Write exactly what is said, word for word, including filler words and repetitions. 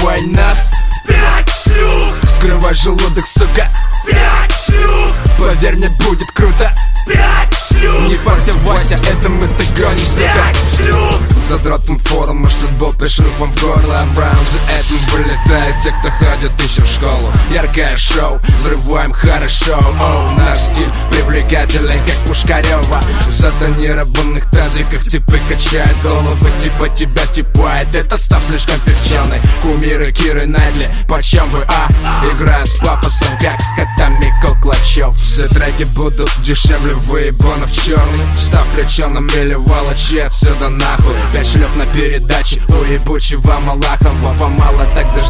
убивай нас. Пять шлюх, Скрывай желудок, сука. пять шлюх, Поверь мне, будет круто. пять шлюх, Не парься, Вася, это мы догоним, сука. пять шлюх. Задротным фором шлют болт, пришел вам в горло. Браун за этим вылетают те, кто ходит еще в школу. Яркое шоу, взрываем хорошо. Оу, наш стиль привлекателен, как Пушкарева. В затонированных тазиках типы качают головы. Типа тебя типает, этот став слишком перченый. Кумиры Киры Найтли, почем вы, а? Играя с пафосом, как с котами Колклачев. Все треки будут дешевле выебанов черный. Став плеченым или волочи отсюда нахуй. Пять шлёп на передаче у ебучего Малахова. Вам мало, так